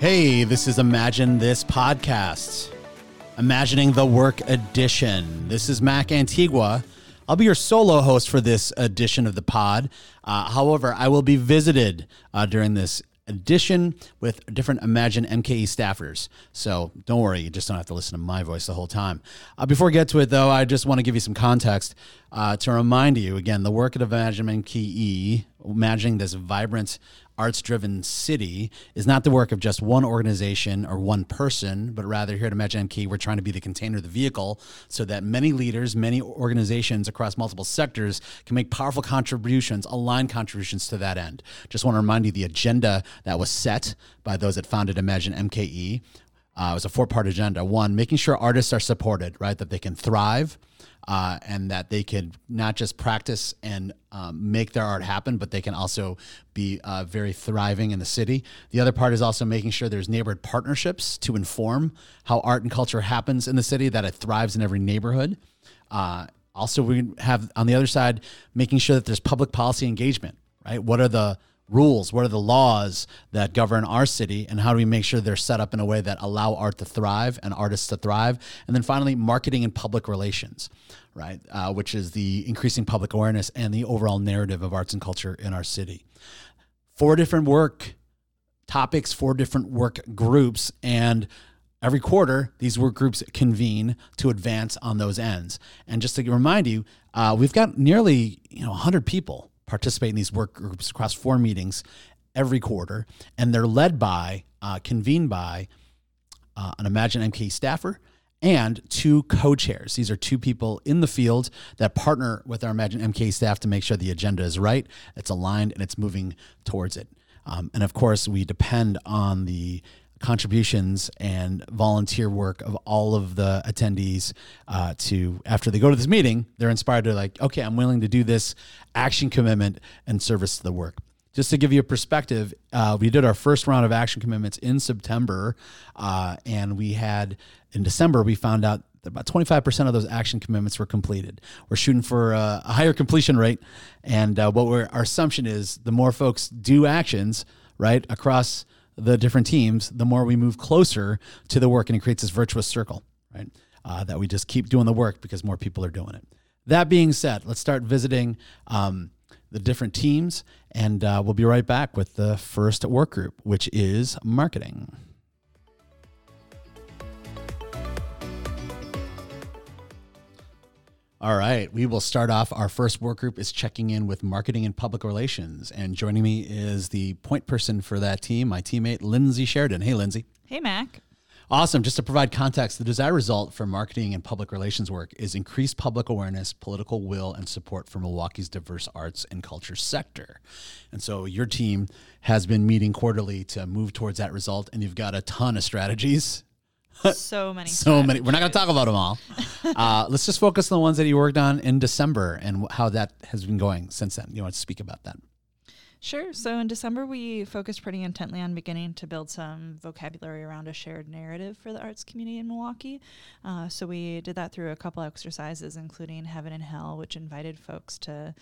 Hey, this is Imagine This Podcast, Imagining the Work Edition. This is Mac Antigua. I'll be your solo host for this edition of the pod. However, I will be visited during this edition with different Imagine MKE staffers. So don't worry, you just don't have to listen to my voice the whole time. Before we get to it, though, I just want to give you some context to remind you, again, the work at Imagine MKE, imagining this vibrant, arts-driven city, is not the work of just one organization or one person, but rather here at Imagine MKE, we're trying to be the container, the vehicle, so that many leaders, many organizations across multiple sectors can make powerful contributions, aligned contributions to that end. Just want to remind you the agenda that was set by those that founded Imagine MKE. It was a four-part agenda. One, making sure artists are supported, right, that they can thrive, and that they can not just practice and make their art happen, but they can also be very thriving in the city. The other part is also making sure there's neighborhood partnerships to inform how art and culture happens in the city, that it thrives in every neighborhood. Also, we have on the other side, making sure that there's public policy engagement, right? What are the rules? What are the laws that govern our city, and how do we make sure they're set up in a way that allow art to thrive and artists to thrive? And then finally, marketing and public relations, right? Which is the increasing public awareness and the overall narrative of arts and culture in our city. 4 different work topics, 4 different work groups, and every quarter, these work groups convene to advance on those ends. And just to remind you, we've got nearly 100 people participate in these work groups across 4 meetings every quarter, and they're led by, convened by an Imagine MKE staffer and 2 co-chairs. These are 2 people in the field that partner with our Imagine MKE staff to make sure the agenda is right, it's aligned, and it's moving towards it. And of course, we depend on the contributions and volunteer work of all of the attendees to, after they go to this meeting, they're inspired to okay, I'm willing to do this action commitment and service to the work. Just to give you a perspective, we did our first round of action commitments in September, and we had, in December, we found out that about 25% of those action commitments were completed. We're shooting for a higher completion rate, and our assumption is the more folks do actions, right, across the different teams, the more we move closer to the work, and it creates this virtuous circle, right? That we just keep doing the work because more people are doing it. That being said, let's start visiting the different teams, and we'll be right back with the first work group, which is marketing. All right, we will start off. Our first work group is checking in with marketing and public relations. And joining me is the point person for that team, my teammate, Lindsay Sheridan. Hey, Lindsay. Hey, Mac. Awesome. Just to provide context, the desired result for marketing and public relations work is increased public awareness, political will, and support for Milwaukee's diverse arts and culture sector. And so your team has been meeting quarterly to move towards that result, and you've got a ton of strategies. So many. We're not going to talk about them all. Let's just focus on the ones that you worked on in December and how that has been going since then. You want to speak about that? Sure. So in December, we focused pretty intently on beginning to build some vocabulary around a shared narrative for the arts community in Milwaukee. So we did that through a couple exercises, including Heaven and Hell, which invited folks to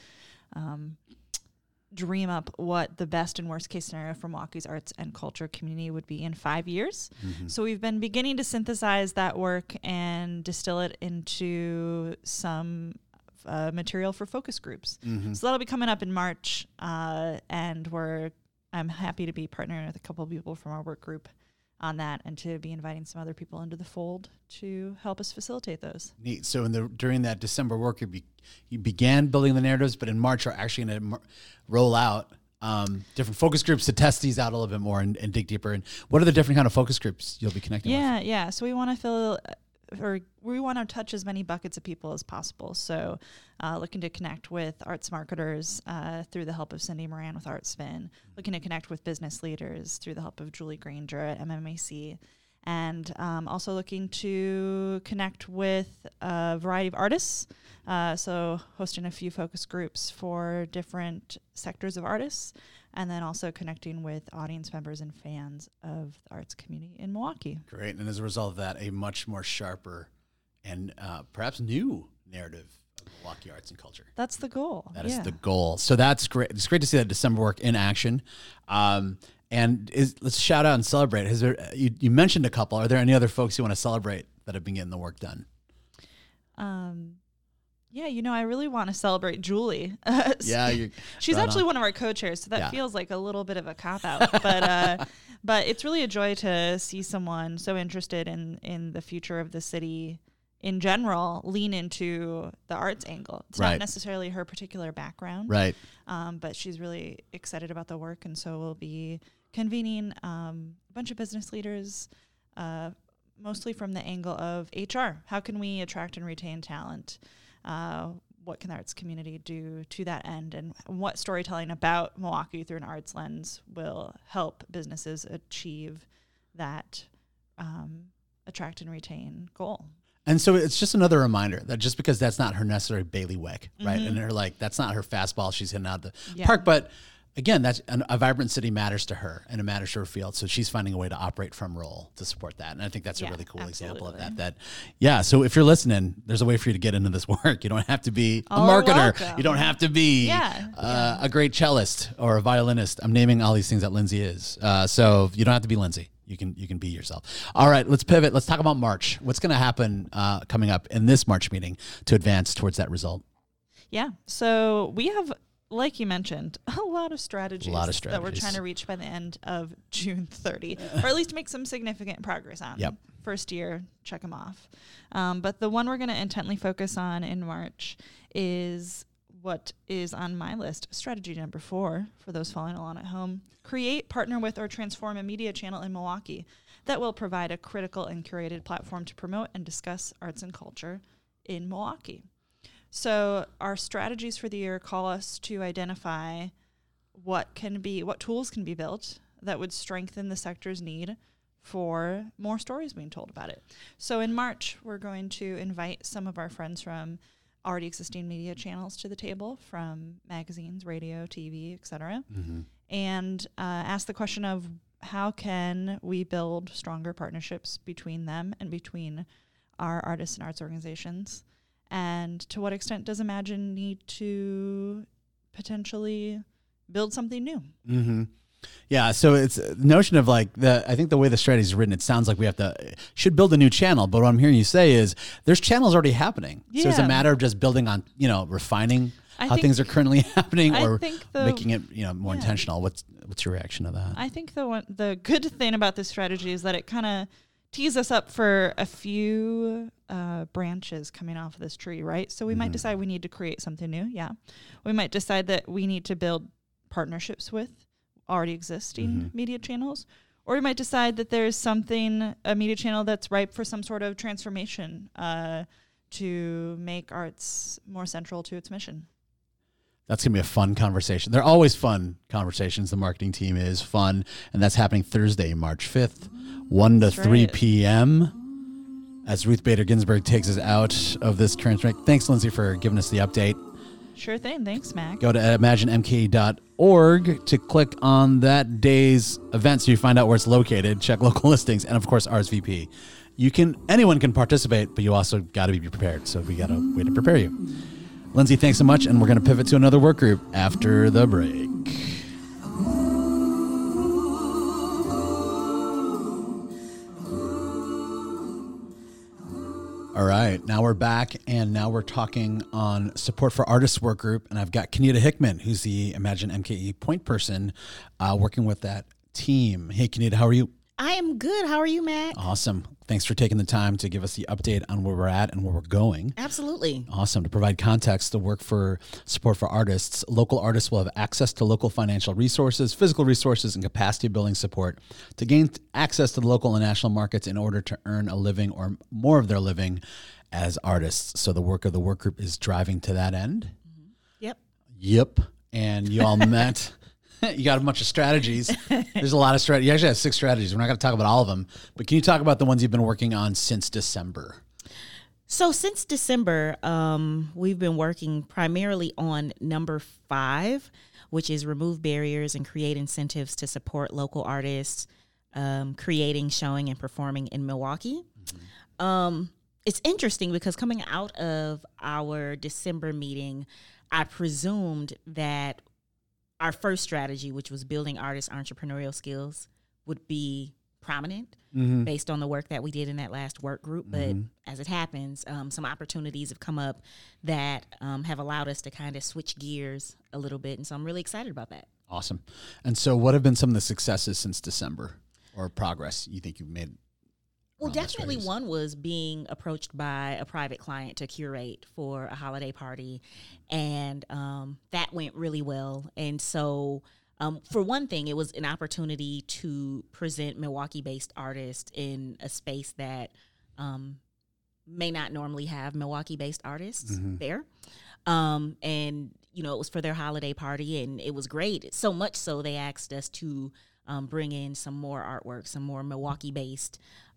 dream up what the best and worst case scenario for Milwaukee's arts and culture community would be in 5 years. Mm-hmm. So we've been beginning to synthesize that work and distill it into some material for focus groups. Mm-hmm. So that'll be coming up in March, and I'm happy to be partnering with a couple of people from our work group on that, and to be inviting some other people into the fold to help us facilitate those. Neat. So during that December work, you began building the narratives, but in March are actually going to roll out different focus groups to test these out a little bit more and dig deeper. And what are the different kind of focus groups you'll be connecting with? Yeah. So we want to touch as many buckets of people as possible. So looking to connect with arts marketers through the help of Cindy Moran with ArtSpin, looking to connect with business leaders through the help of Julie Granger at MMAC, and also looking to connect with a variety of artists. So hosting a few focus groups for different sectors of artists, and then also connecting with audience members and fans of the arts community in Milwaukee. Great. And as a result of that, a much more sharper and perhaps new narrative of Milwaukee arts and culture. That's the goal. That is the goal. So that's great. It's great to see that December work in action. And let's shout out and celebrate. You mentioned a couple. Are there any other folks you want to celebrate that have been getting the work done? Yeah, I really want to celebrate Julie. She's actually one of our co-chairs, so that feels like a little bit of a cop-out. But it's really a joy to see someone so interested in the future of the city in general lean into the arts angle. It's not necessarily her particular background, right? But she's really excited about the work, and so we'll be convening a bunch of business leaders, mostly from the angle of HR. How can we attract and retain talent? What can the arts community do to that end? And what storytelling about Milwaukee through an arts lens will help businesses achieve that attract and retain goal? And so it's just another reminder that just because that's not her necessary bailiwick, right? And that's not her fastball she's hitting out the park, but again, that's a vibrant city matters to her and it matters to her field. So she's finding a way to operate from role to support that. And I think that's a really cool example of that. So if you're listening, there's a way for you to get into this work. You don't have to be a marketer. Welcome. You don't have to be a great cellist or a violinist. I'm naming all these things that Lindsay is. So you don't have to be Lindsay. You can be yourself. All right, let's pivot. Let's talk about March. What's going to happen coming up in this March meeting to advance towards that result? Yeah. So we have, like you mentioned, a lot of strategies that we're trying to reach by the end of June 30, or at least make some significant progress on. Yep. First year, check them off. But the one we're going to intently focus on in March is what is on my list, strategy number 4, for those following along at home. Create, partner with, or transform a media channel in Milwaukee that will provide a critical and curated platform to promote and discuss arts and culture in Milwaukee. So our strategies for the year call us to identify what tools can be built that would strengthen the sector's need for more stories being told about it. So in March, we're going to invite some of our friends from already existing media channels to the table, from magazines, radio, TV, etc., and ask the question of how can we build stronger partnerships between them and between our artists and arts organizations, and to what extent does Imagine need to potentially build something new? Yeah, so it's the notion of I think the way the strategy is written, it sounds like we should build a new channel, but what I'm hearing you say is there's channels already happening. Yeah. So it's a matter of just building on, refining how things are currently happening, or making it, more intentional. What's your reaction to that? I think the good thing about this strategy is that it kind of tees us up for a few branches coming off of this tree, right? So we might decide we need to create something new. Yeah. We might decide that we need to build partnerships with already existing media channels, or we might decide that there's a media channel that's ripe for some sort of transformation to make arts more central to its mission. That's going to be a fun conversation. They're always fun conversations. The marketing team is fun, and that's happening Thursday, March 5th, 1 to 3 p.m. as Ruth Bader Ginsburg takes us out of this current strike. Thanks, Lindsay, for giving us the update. Sure thing. Thanks, Mac. Go to imaginemke.org to click on that day's event so you find out where it's located, check local listings, and, of course, RSVP. Anyone can participate, but you also got to be prepared, so we got a way to prepare you. Lindsay, thanks so much, and we're going to pivot to another work group after the break. All right, now we're back, and now we're talking on support for artists work group, and I've got Kenita Hickman, who's the Imagine MKE point person, working with that team. Hey, Kenita, how are you? I am good. How are you, Matt? Awesome. Thanks for taking the time to give us the update on where we're at and where we're going. Absolutely. Awesome. To provide context, the work for support for artists, local artists will have access to local financial resources, physical resources, and capacity building support to gain access to the local and national markets in order to earn a living or more of their living as artists. So the work of the work group is driving to that end. Yep. And you all met... You got a bunch of strategies. There's a lot of strategies. You actually have 6 strategies. We're not going to talk about all of them, but can you talk about the ones you've been working on since December? So since December, we've been working primarily on number 5, which is remove barriers and create incentives to support local artists, creating, showing, and performing in Milwaukee. It's interesting because coming out of our December meeting, I presumed that our first strategy, which was building artist entrepreneurial skills, would be prominent based on the work that we did in that last work group. But as it happens, some opportunities have come up that have allowed us to kind of switch gears a little bit. And so I'm really excited about that. Awesome. And so what have been some of the successes since December or progress you think you've made? Well, definitely one was being approached by a private client to curate for a holiday party. And that went really well. And so for one thing, it was an opportunity to present Milwaukee-based artists in a space that may not normally have Milwaukee-based artists there. And, you know, it was for their holiday party, and it was great. So much so they asked us to bring in some more artwork, some more Milwaukee-based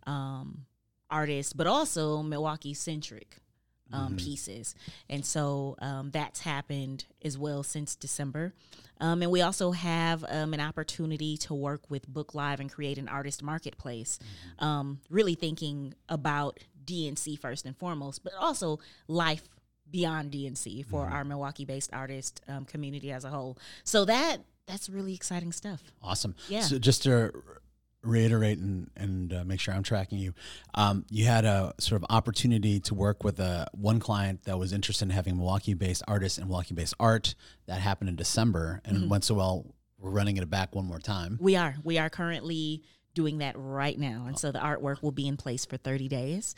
artists, but also Milwaukee-centric pieces. And so that's happened as well since December. And we also have an opportunity to work with Book Live and create an artist marketplace, really thinking about DNC first and foremost, but also life beyond DNC for our Milwaukee-based artist community as a whole. So that's really exciting stuff. Awesome. Yeah. So just to reiterate and make sure I'm tracking you, you had a sort of opportunity to work with one client that was interested in having Milwaukee-based artists and Milwaukee-based art. That happened in December, and it went so well, we're running it back one more time. We are currently doing that right now, and so the artwork will be in place for 30 days,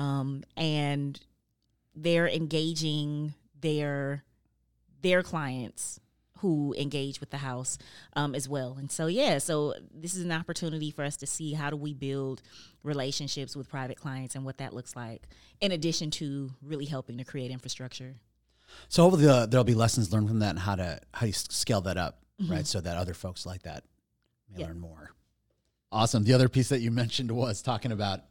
and they're engaging their clients who engage with the house as well. And so, so this is an opportunity for us to see how do we build relationships with private clients and what that looks like, in addition to really helping to create infrastructure. So hopefully there'll be lessons learned from that and how you scale that up, right? So that other folks like that may learn more. Awesome. The other piece that you mentioned was talking about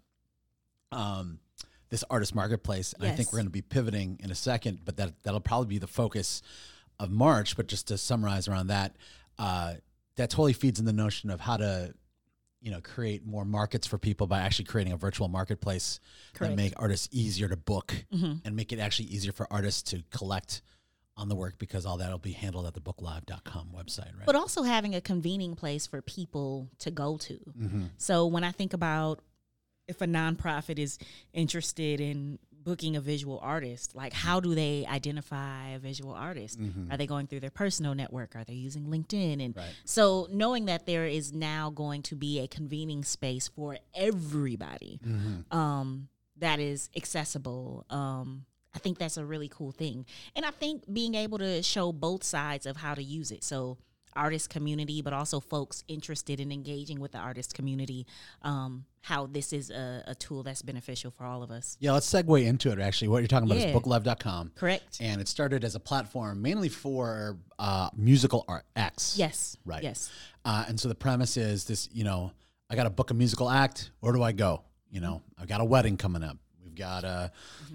this artist marketplace. And I think we're going to be pivoting in a second, but that'll probably be the focus of March. But just to summarize around that, that totally feeds in the notion of how to, create more markets for people by actually creating a virtual marketplace that make artists easier to book and make it actually easier for artists to collect on the work, because all that will be handled at the booklive.com website, right? But also having a convening place for people to go to. So when I think about if a nonprofit is interested in booking a visual artist, like how do they identify a visual artist? Are they going through their personal network? Are they using LinkedIn? And so knowing that there is now going to be a convening space for everybody that is accessible, I think that's a really cool thing. And I think being able to show both sides of how to use it. So artist community, but also folks interested in engaging with the artist community, how this is a tool that's beneficial for all of us. Yeah, let's segue into it, actually. What you're talking about is booklive.com. Correct. And it started as a platform mainly for musical acts. Yes. Right. Yes. And so the premise is this, I got to book a musical act. Where do I go? I've got a wedding coming up. We've got a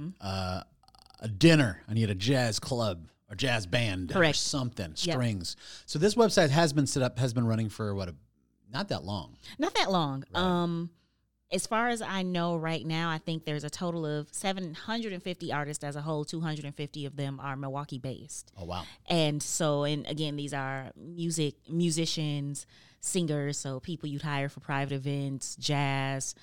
dinner. I need a jazz club or jazz band or something, strings. So this website has been set up, has been running for not that long. Not that long. Right. As far as I know right now, I think there's a total of 750 artists as a whole. 250 of them are Milwaukee based. Oh, wow. And so, and again, these are musicians, singers, so people you'd hire for private events, jazz,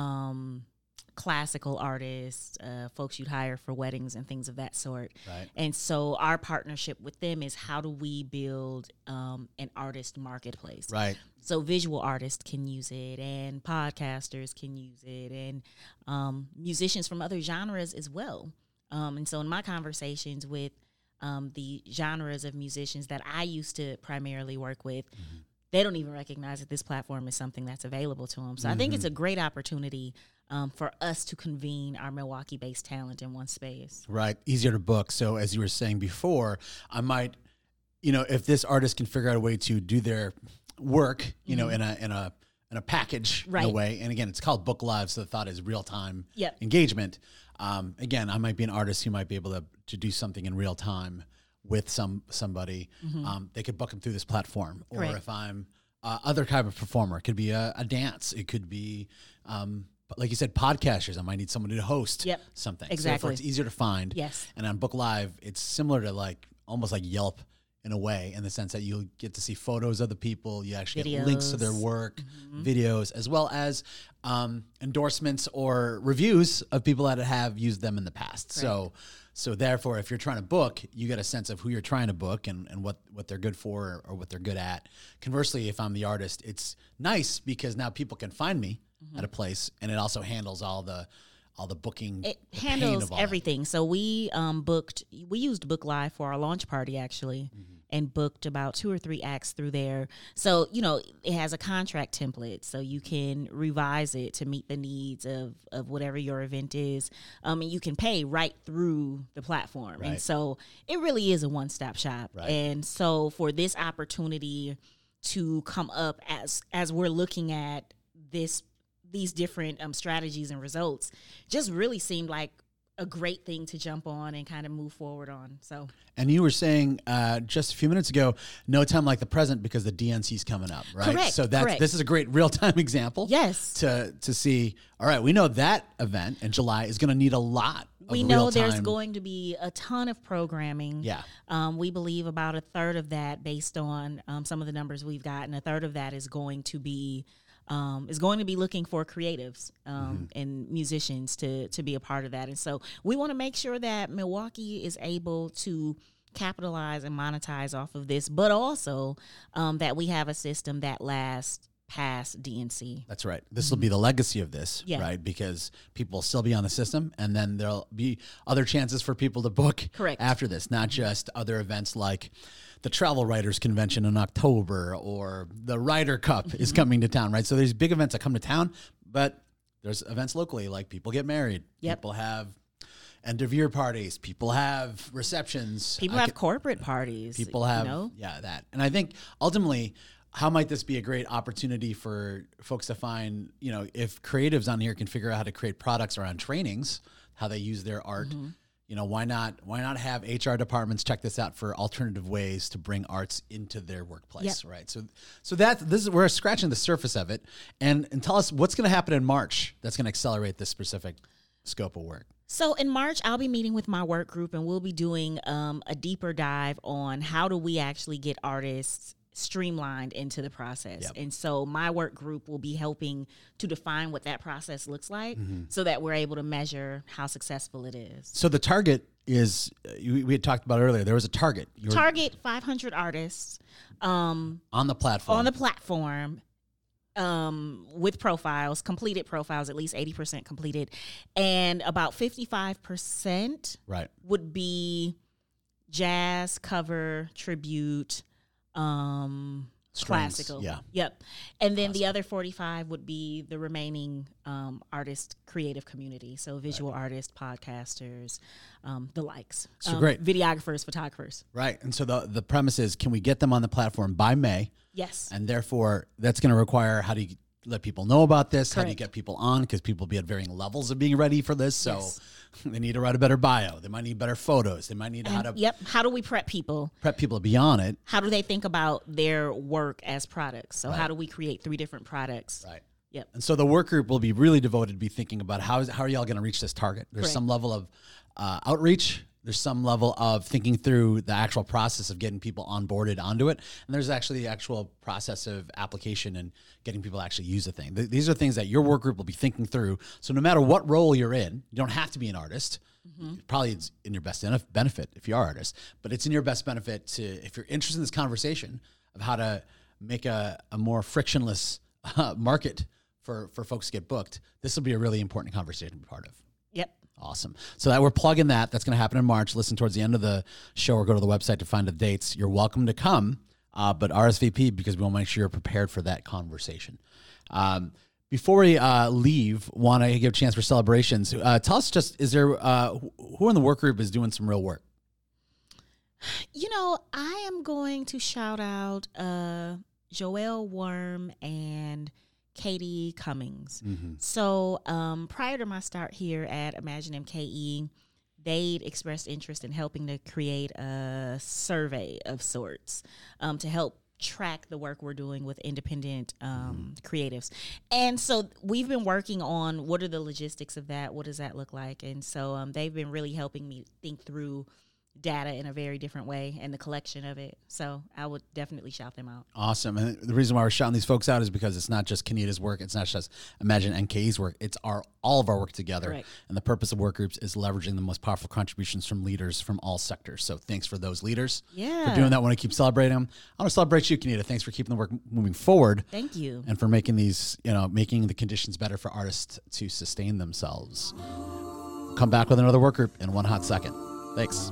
classical artists, folks you'd hire for weddings and things of that sort. Right. And so our partnership with them is how do we build an artist marketplace? Right. So visual artists can use it, and podcasters can use it, and musicians from other genres as well. And so in my conversations with the genres of musicians that I used to primarily work with, they don't even recognize that this platform is something that's available to them. So I think it's a great opportunity for us to convene our Milwaukee-based talent in one space. Right. Easier to book. So as you were saying before, I might, if this artist can figure out a way to do their work, in a package in a way. And again, it's called Book Live, so the thought is real-time engagement. Again, I might be an artist who might be able to do something in real time with somebody. They could book them through this platform. Or if I'm other type of performer, it could be a dance. It could be, like you said, podcasters. I might need somebody to host something. Exactly. So it's easier to find. Yes. And on Book Live, it's similar to almost like Yelp in a way, in the sense that you'll get to see photos of the people, you actually get links to their work, videos, as well as endorsements or reviews of people that have used them in the past. So therefore, if you're trying to book, you get a sense of who you're trying to book and what they're good for or what they're good at. Conversely, if I'm the artist, it's nice because now people can find me at a place, and it also handles all the booking. It handles everything. So we used Book Live for our launch party actually, and booked about 2 or 3 acts through there. So, it has a contract template, so you can revise it to meet the needs of whatever your event is. And you can pay right through the platform. Right. And so it really is a one-stop shop. Right. And so for this opportunity to come up as we're looking at these different strategies and results, just really seemed like a great thing to jump on and kind of move forward on. So, and you were saying just a few minutes ago, no time like the present because the DNC's coming up, right? Correct, So correct. This is a great real time example. Yes. To see, all right, we know that event in July is going to need a lot of we know real-time. there's going to be a ton of programming. Yeah. We believe about a third of that, based on some of the numbers we've gotten, a third of that is going to be looking for creatives and musicians to be a part of that. And so we want to make sure that Milwaukee is able to capitalize and monetize off of this, but also that we have a system that lasts past DNC. That's right. This will be the legacy of this, Yeah. right? Because people will still be on the system, and then there'll be other chances for people to book Correct. after this, not just other events like the Travel Writers Convention in October or the Ryder Cup is coming to town, right? So there's big events that come to town, but there's events locally, like people get married, Yep. people have end of year parties, people have receptions, People have corporate parties. people have you that. And I think ultimately, how might this be a great opportunity for folks to find, if creatives on here can figure out how to create products around trainings, how they use their art, why not have HR departments check this out for alternative ways to bring arts into their workplace, right? So we're scratching the surface of it, and tell us what's going to happen in March that's going to accelerate this specific scope of work. So in March, I'll be meeting with my work group, and we'll be doing a deeper dive on how do we actually get artists streamlined into the process. Yep. And so my work group will be helping to define what that process looks like so that we're able to measure how successful it is. So the target is, we had talked about earlier, there was a target. Target 500 artists on the platform. With profiles, completed profiles, at least 80% completed. And about 55% right. would be jazz, cover, tribute, classical. Yeah. Yep. And then the other 45 would be the remaining artist creative community. So visual artists, podcasters, the likes. So great. Videographers, photographers. Right. And so the premise is, can we get them on the platform by May? Yes. And therefore, that's going to require, how do you let people know about this? How do you Correct. get people on? Because people will be at varying levels of being ready for this. So they need to write a better bio. They might need better photos. They might need how to How do we prep people? prep people to be on it. How do they think about their work as products? So how do we create 3 different products? Right. Yep. And so the work group will be really devoted to be thinking about how are y'all going to reach this target? There's Correct. some level of outreach. There's some level of thinking through the actual process of getting people onboarded onto it. And there's actually the actual process of application and getting people to actually use the thing. These are things that your work group will be thinking through. So no matter what role you're in, you don't have to be an artist. Probably it's in your best benefit if you are an artist, but it's in your best benefit to, if you're interested in this conversation of how to make a more frictionless market for folks to get booked, this will be a really important conversation to be part of. Yep. Awesome. So that we're plugging that. That's going to happen in March. Listen towards the end of the show or go to the website to find the dates. You're welcome to come, but RSVP because we want to make sure you're prepared for that conversation. Before we leave, want to give a chance for celebrations. Tell us just, is there, who in the work group is doing some real work? I am going to shout out Joelle Worm and Katie Cummings. So prior to my start here at Imagine MKE, they'd expressed interest in helping to create a survey of sorts to help track the work we're doing with independent creatives. And so we've been working on what are the logistics of that, what does that look like? And so they've been really helping me think through data in a very different way and the collection of it. So I would definitely shout them out. Awesome. And the reason why we're shouting these folks out is because it's not just Kenita's work. It's not just Imagine NKE's work. It's all of our work together. Correct. And the purpose of work groups is leveraging the most powerful contributions from leaders from all sectors. So thanks for those leaders for doing that. I want to keep celebrating them. I want to celebrate you, Kenita. Thanks for keeping the work moving forward. Thank you. And for making these, making the conditions better for artists to sustain themselves. Come back with another work group in one hot second. Thanks.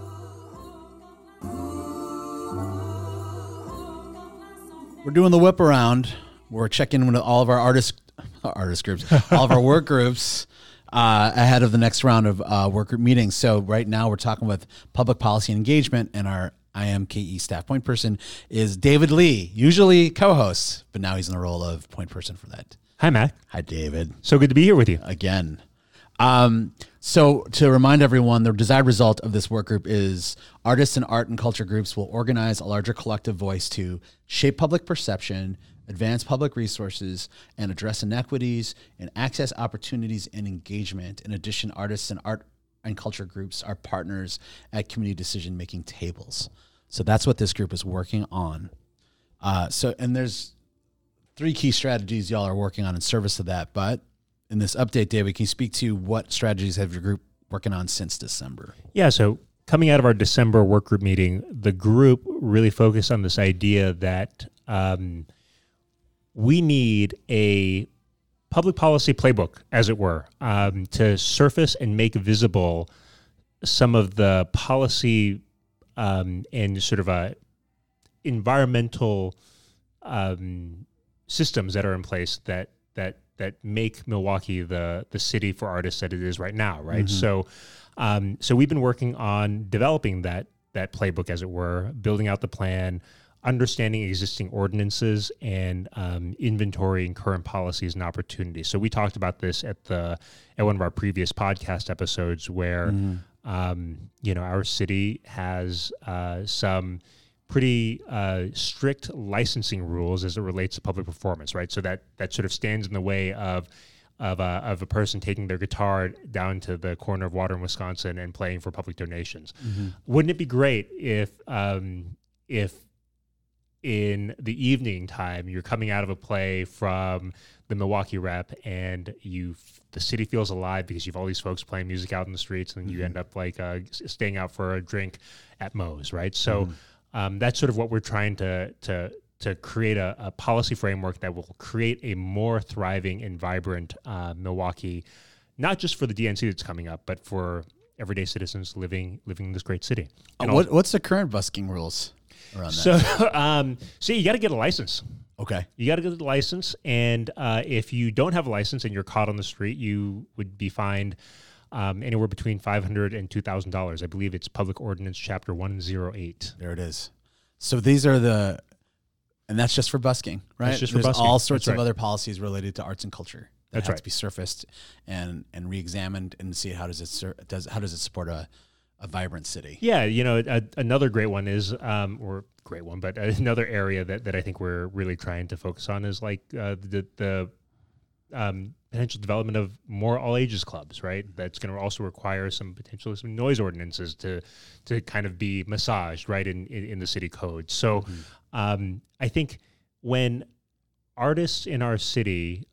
We're doing the whip around. We're checking with all of our artist groups, all of our work groups ahead of the next round of work group meetings. So right now we're talking with public policy engagement, and our IMKE staff point person is David Lee, usually co-host, but now he's in the role of point person for that. Hi, Matt. Hi, David. So good to be here with you. Again. So to remind everyone, the desired result of this work group is artists and art and culture groups will organize a larger collective voice to shape public perception, advance public resources, and address inequities and access opportunities and engagement. In addition, artists and art and culture groups are partners at community decision-making tables. So that's what this group is working on. And there's 3 key strategies y'all are working on in service of that, but in this update, David, can you speak to what strategies have your group working on since December? Yeah, so coming out of our December work group meeting, the group really focused on this idea that we need a public policy playbook, as it were, to surface and make visible some of the policy and sort of environmental systems that are in place that make Milwaukee the city for artists that it is right now, right? Mm-hmm. So we've been working on developing that playbook, as it were, building out the plan, understanding existing ordinances, and inventorying current policies and opportunities. So we talked about this at one of our previous podcast episodes, where our city has some pretty strict licensing rules as it relates to public performance, right? So that sort of stands in the way of a person taking their guitar down to the corner of Water in Wisconsin and playing for public donations. Mm-hmm. Wouldn't it be great if in the evening time you're coming out of a play from the Milwaukee Rep and the city feels alive because you've all these folks playing music out in the streets, and you end up staying out for a drink at Moe's, right? So. That's sort of what we're trying to create a policy framework that will create a more thriving and vibrant Milwaukee, not just for the DNC that's coming up, but for everyday citizens living in this great city. What's the current busking rules around that? So you got to get a license. Okay. You got to get a license, and if you don't have a license and you're caught on the street, you would be fined anywhere between $500 and $2,000. I believe it's Public Ordinance Chapter 108. There it is. So these are and that's just for busking, right? That's just for busking. All sorts of other policies related to arts and culture that That's have right. to be surfaced and re-examined and see how does it support a vibrant city. Yeah, another great one is, but another area that I think we're really trying to focus on is the potential development of more all ages clubs, right? That's going to also require some noise ordinances to kind of be massaged, right, in the city code. So I think when artists in our city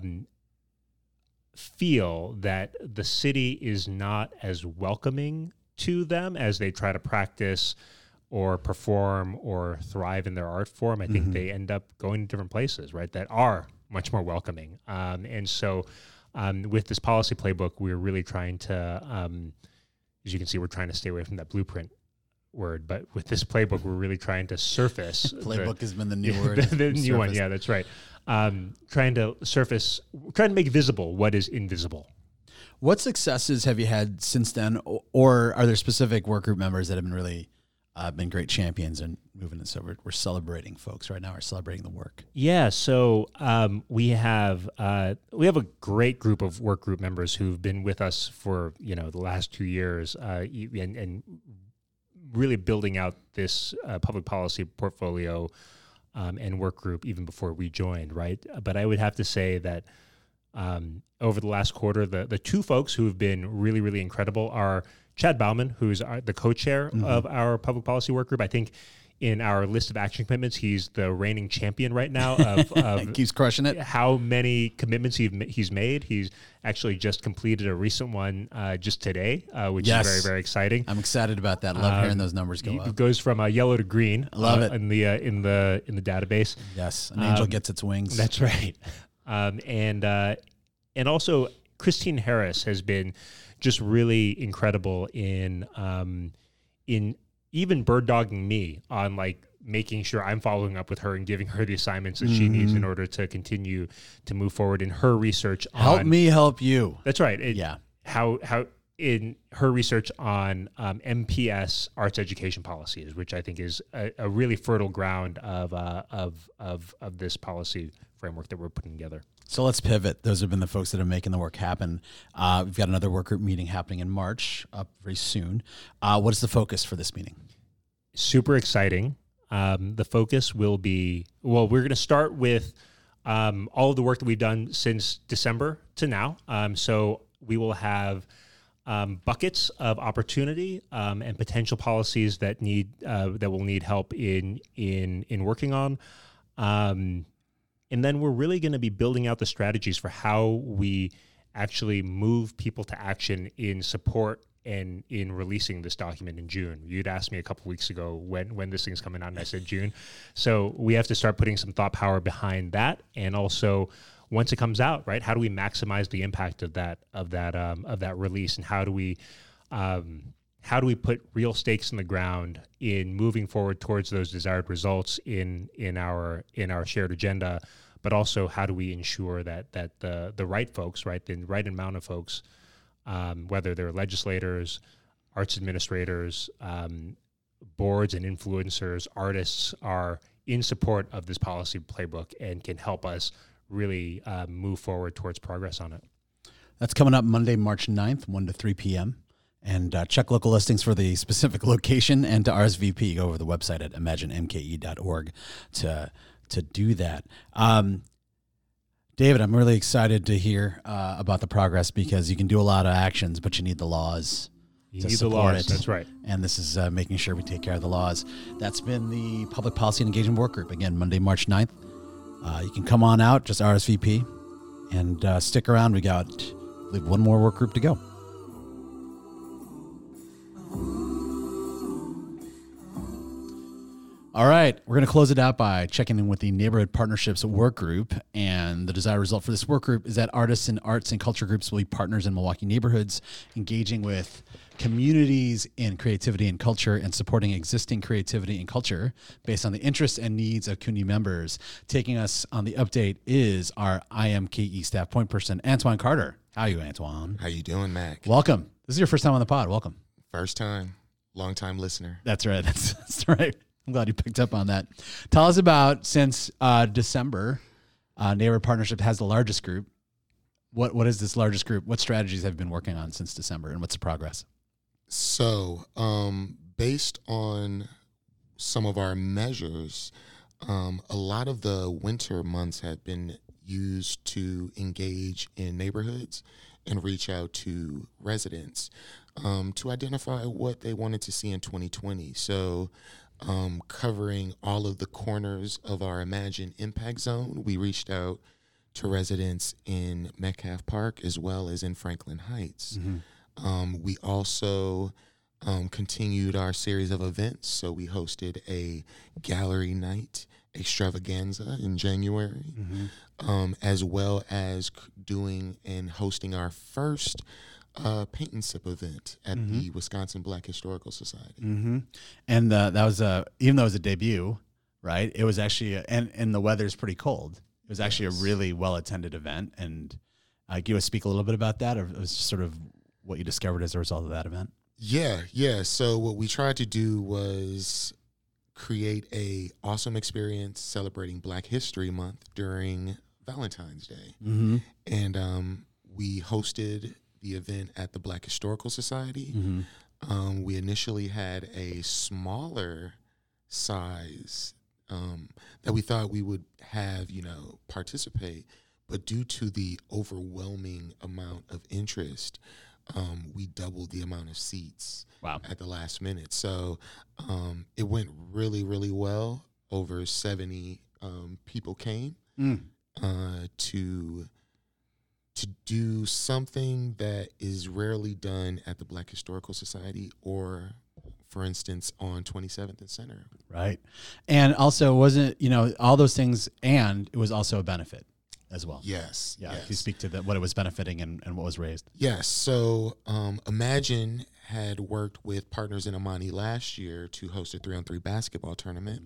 feel that the city is not as welcoming to them as they try to practice or perform or thrive in their art form, I think they end up going to different places, right, that are much more welcoming. And so with this policy playbook, we're really trying to, as you can see, we're trying to stay away from that blueprint word, but with this playbook, we're really trying to surface. Playbook has been the new word. The new one, yeah, that's right. Trying to make visible what is invisible. What successes have you had since then, or are there specific work group members that have been really been great champions and moving this over? We're celebrating folks right now. We're celebrating the work. Yeah, so we have a great group of work group members who've been with us for the last 2 years and really building out this public policy portfolio and work group even before we joined, right? But I would have to say that over the last quarter, the 2 folks who have been really, really incredible are Chad Bauman, who's the co-chair of our public policy work group. I think in our list of action commitments, he's the reigning champion right now of Keeps crushing it. how many commitments he's made. He's actually just completed a recent one just today, which is very, very exciting. I'm excited about that. Love hearing those numbers go It up. goes from yellow to green. Love it in the database. Yes, an angel gets its wings. That's right. And also Christine Harris has been just really incredible in even bird dogging me on like making sure I'm following up with her and giving her the assignments that she needs in order to continue to move forward in her research. Help me help you. That's right. Yeah. How in her research on MPS arts education policies, which I think is a really fertile ground of this policy framework that we're putting together. So let's pivot. Those have been the folks that are making the work happen. We've got another work group meeting happening in March, up very soon. What is the focus for this meeting? Super exciting. The focus will be, we're going to start with all of the work that we've done since December to now. So we will have buckets of opportunity and potential policies that will need help in working on. And then we're really going to be building out the strategies for how we actually move people to action in support and in releasing this document in June. You'd asked me a couple weeks ago when this thing's coming out, and I said June. So we have to start putting some thought power behind that, and also once it comes out, right? How do we maximize the impact of that release, and how do we put real stakes in the ground in moving forward towards those desired results in our shared agenda, but also how do we ensure that the right folks, right, the right amount of folks, whether they're legislators, arts administrators, boards and influencers, artists, are in support of this policy playbook and can help us really move forward towards progress on it. That's coming up Monday, March 9th, 1 to 3 p.m. And check local listings for the specific location, and to RSVP, go over the website at imaginemke.org to do that. David, I'm really excited to hear about the progress, because you can do a lot of actions, but you need the laws. You need the laws, that's right. And this is making sure we take care of the laws. That's been the Public Policy and Engagement Work Group. Again, Monday, March 9th. You can come on out, just RSVP, and stick around. We got, I believe, one more work group to go. All right, we're going to close it out by checking in with the Neighborhood Partnerships Work Group. And the desired result for this work group is that artists and arts and culture groups will be partners in Milwaukee neighborhoods, engaging with communities in creativity and culture and supporting existing creativity and culture based on the interests and needs of community members. Taking us on the update is our IMKE staff point person, Antoine Carter. How are you, Antoine? How you doing, Mac? Welcome. This is your first time on the pod. Welcome. First time, long time listener. That's right. That's right. I'm glad you picked up on that. Tell us about, since December, Neighborhood Partnership has the largest group. What is this largest group? What strategies have you been working on since December, and what's the progress? So, based on some of our measures, a lot of the winter months have been used to engage in neighborhoods and reach out to residents to identify what they wanted to see in 2020. So, covering all of the corners of our Imagine Impact Zone, we reached out to residents in Metcalf Park as well as in Franklin Heights. Mm-hmm. We also continued our series of events. So we hosted a gallery night extravaganza in January, as well as doing and hosting our first paint and sip event at the Wisconsin Black Historical Society. And that was even though it was a debut, right? It was actually and the weather's pretty cold. It was actually a really well attended event. And can you speak a little bit about that, or it was just sort of what you discovered as a result of that event? Yeah. So what we tried to do was create a awesome experience celebrating Black History Month during Valentine's Day, and we hosted the event at the Black Historical Society. We initially had a smaller size that we thought we would have, participate, but due to the overwhelming amount of interest, we doubled the amount of seats Wow. at the last minute. So it went really, really well. Over 70 people came to do something that is rarely done at the Black Historical Society or, for instance, on 27th and Center. Right. And also, wasn't, all those things, and it was also a benefit as well. Yes. Yeah. Yes. If you speak to what it was benefiting and what was raised. Yes. So Imagine had worked with Partners in Amani last year to host a 3-on-3 basketball tournament.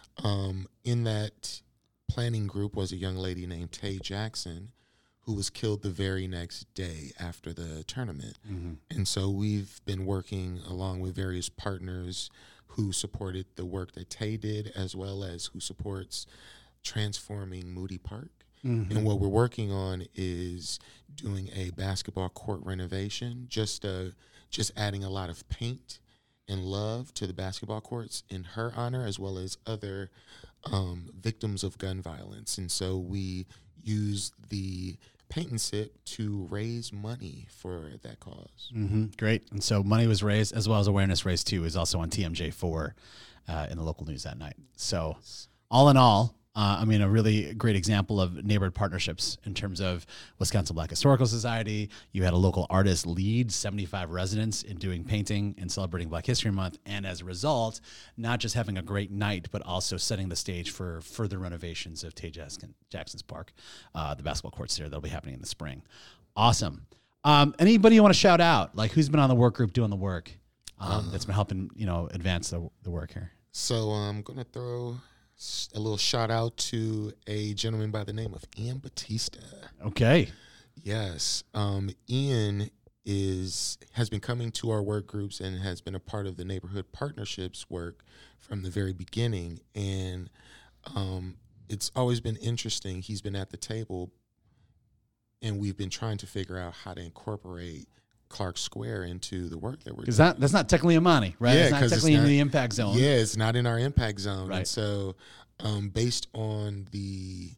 In that planning group was a young lady named Tay Jackson, who was killed the very next day after the tournament. And so we've been working along with various partners who supported the work that Tay did, as well as who supports transforming Moody Park. And what we're working on is doing a basketball court renovation, just adding a lot of paint and love to the basketball courts in her honor, as well as other victims of gun violence. And so we use the paint and sip to raise money for that cause. Great. And so money was raised, as well as awareness raised too, is also on TMJ4 in the local news that night. So all in all, a really great example of neighborhood partnerships in terms of Wisconsin Black Historical Society. You had a local artist lead 75 residents in doing painting and celebrating Black History Month. And as a result, not just having a great night, but also setting the stage for further renovations of Tay Jackson's Park, the basketball courts there that'll be happening in the spring. Awesome. Anybody you want to shout out? Like, who's been on the work group doing the work that's been helping, advance the work here? So I'm going to throw a little shout out to a gentleman by the name of Ian Batista. Okay. Yes. Ian has been coming to our work groups and has been a part of the neighborhood partnerships work from the very beginning. And it's always been interesting. He's been at the table, and we've been trying to figure out how to incorporate Clark Square into the work that we're doing. Because that's not technically Amani, right? Yeah, it's not technically in the impact zone. Yeah, it's not in our impact zone. Right. And so based on the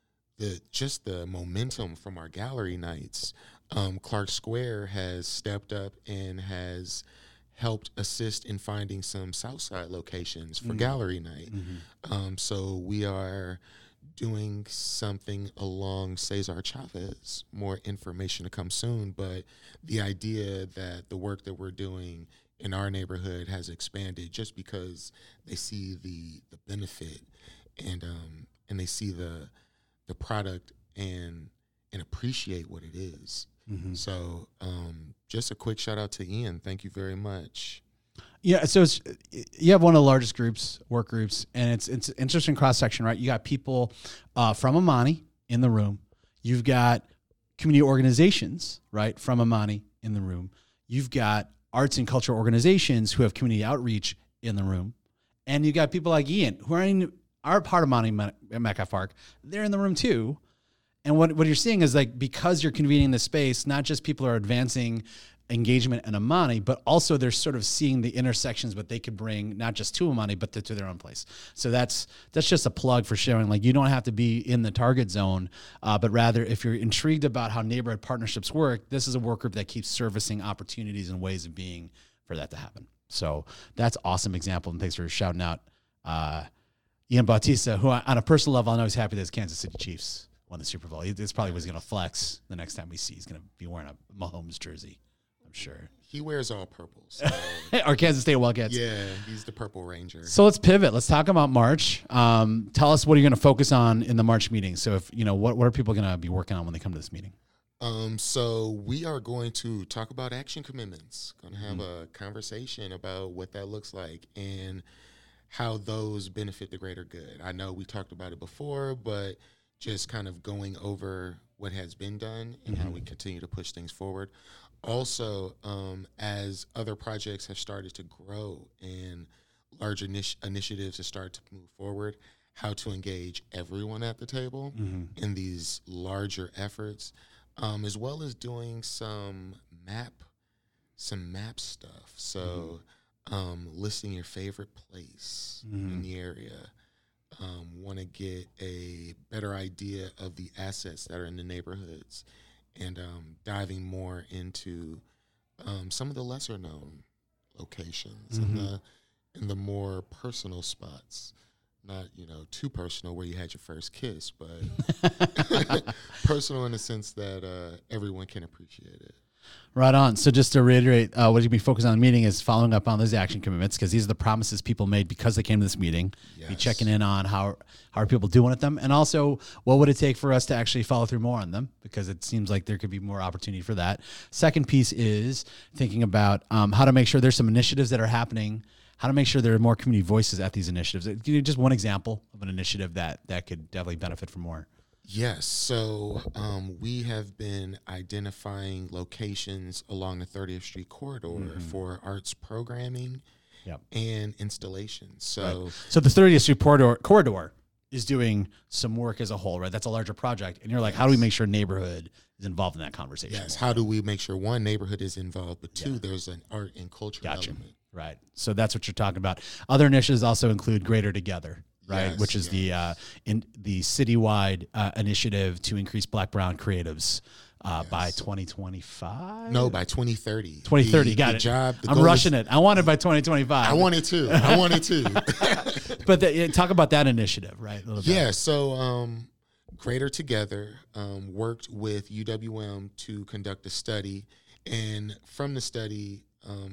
momentum from our gallery nights, Clark Square has stepped up and has helped assist in finding some Southside locations for gallery night. So we are doing something along Cesar Chavez. More information to come soon, but the idea that the work that we're doing in our neighborhood has expanded just because they see the benefit and they see the product and appreciate what it is. So just a quick shout out to Ian. Thank you very much. Yeah, so you have one of the largest work groups, and it's interesting cross section, right? You got people from Amani in the room. You've got community organizations, right, from Amani in the room. You've got arts and cultural organizations who have community outreach in the room, and you got people like Ian who are part of Amani Metcalf Park. They're in the room too. And what you're seeing is, like, because you're convening the space, not just people are advancing engagement in Amani, but also they're sort of seeing the intersections what they could bring, not just to Amani, but to their own place. So that's just a plug for showing, like, you don't have to be in the target zone, but rather if you're intrigued about how neighborhood partnerships work, this is a work group that keeps servicing opportunities and ways of being for that to happen. So that's awesome example, and thanks for shouting out Ian Bautista, who on a personal level, I know he's happy that his Kansas City Chiefs won the Super Bowl. It's probably was going to flex the next time we see. He's going to be wearing a Mahomes jersey, I'm sure. He wears all purple. So Or Kansas State Wildcats. yeah, he's the Purple Ranger. So let's pivot. Let's talk about March. Tell us what you're going to focus on in the March meeting. So if what are people going to be working on when they come to this meeting? So we are going to talk about action commitments. Going to have a conversation about what that looks like and how those benefit the greater good. I know we talked about it before, but just kind of going over what has been done and how we continue to push things forward. Also, as other projects have started to grow and larger initiatives have started to move forward, how to engage everyone at the table in these larger efforts, as well as doing some map stuff. So listing your favorite place in the area. Want to get a better idea of the assets that are in the neighborhoods and diving more into some of the lesser known locations and the more personal spots. Not, too personal where you had your first kiss, but personal in the sense that everyone can appreciate it. Right on. So just to reiterate, what you'll be focused on in the meeting is following up on those action commitments, because these are the promises people made because they came to this meeting. Yes. Be checking in on how are people doing with them, and also what would it take for us to actually follow through more on them, because it seems like there could be more opportunity for that. Second piece is thinking about how to make sure there's some initiatives that are happening, how to make sure there are more community voices at these initiatives. Just one example of an initiative that could definitely benefit from more. Yes. So we have been identifying locations along the 30th Street corridor for arts programming and installations. So, so the 30th Street corridor is doing some work as a whole, right? That's a larger project. And you're like, how do we make sure neighborhood is involved in that conversation? Yes. How do we make sure, one, neighborhood is involved, but two, there's an art and culture element. Right. So that's what you're talking about. Other initiatives also include Greater Together, right? Yes, Which is the citywide initiative to increase Black-Brown creatives by 2025? No, by 2030. 2030, got it. I'm rushing it. I want it by 2025. I want it too. But talk about that initiative, right? A little bit. Yeah, so Greater Together worked with UWM to conduct a study. And from the study,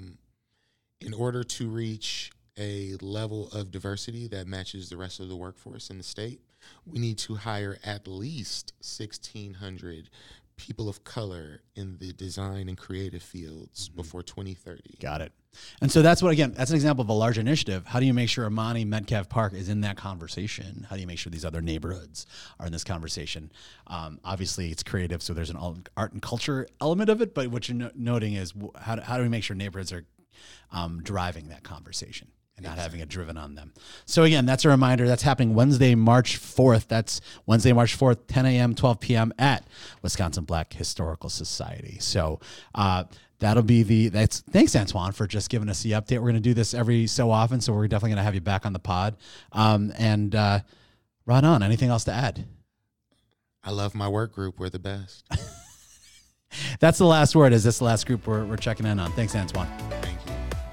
in order to reach a level of diversity that matches the rest of the workforce in the state, we need to hire at least 1,600 people of color in the design and creative fields before 2030. Got it. And so that's an example of a large initiative. How do you make sure Amani Metcalf Park is in that conversation? How do you make sure these other neighborhoods are in this conversation? Obviously, it's creative, so there's an art and culture element of it. But what you're noting is how do we make sure neighborhoods are driving that conversation and not having it driven on them? So again, that's a reminder. That's happening Wednesday, March 4th. That's Wednesday, March 4th, 10 a.m., 12 p.m. at Wisconsin Black Historical Society. So that'll be thanks, Antoine, for just giving us the update. We're going to do this every so often, so we're definitely going to have you back on the pod. And right on. Anything else to add? I love my work group. We're the best. That's the last word. Is this the last group we're checking in on? Thanks, Antoine. Thank you.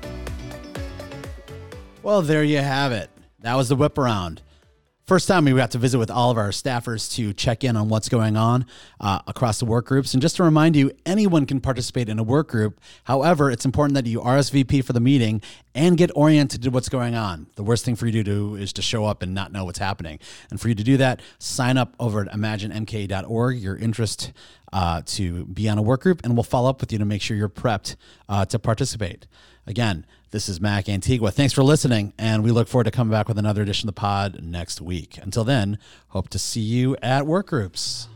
Well, there you have it. That was the whip around. First time we got to visit with all of our staffers to check in on what's going on across the work groups. And just to remind you, anyone can participate in a work group. However, it's important that you RSVP for the meeting and get oriented to what's going on. The worst thing for you to do is to show up and not know what's happening. And for you to do that, sign up over at imaginemk.org, your interest to be on a work group, and we'll follow up with you to make sure you're prepped to participate. Again, this is Mac Antigua. Thanks for listening, and we look forward to coming back with another edition of the pod next week. Until then, hope to see you at work groups.